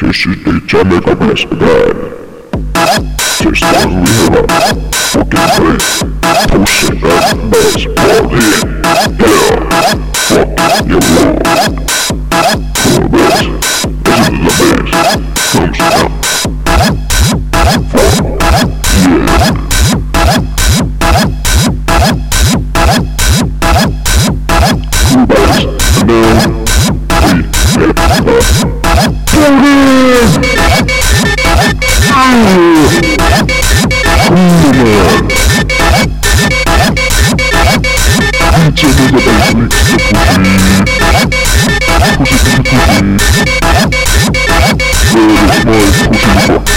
This is the Jamaica Bass again. Just as we have a fucking play, pushing that bass ball in. Yeah, fuck your wall. Cool bass, this is the bass, comes down. Fuck, yeah. Cool bass, and now we get push it,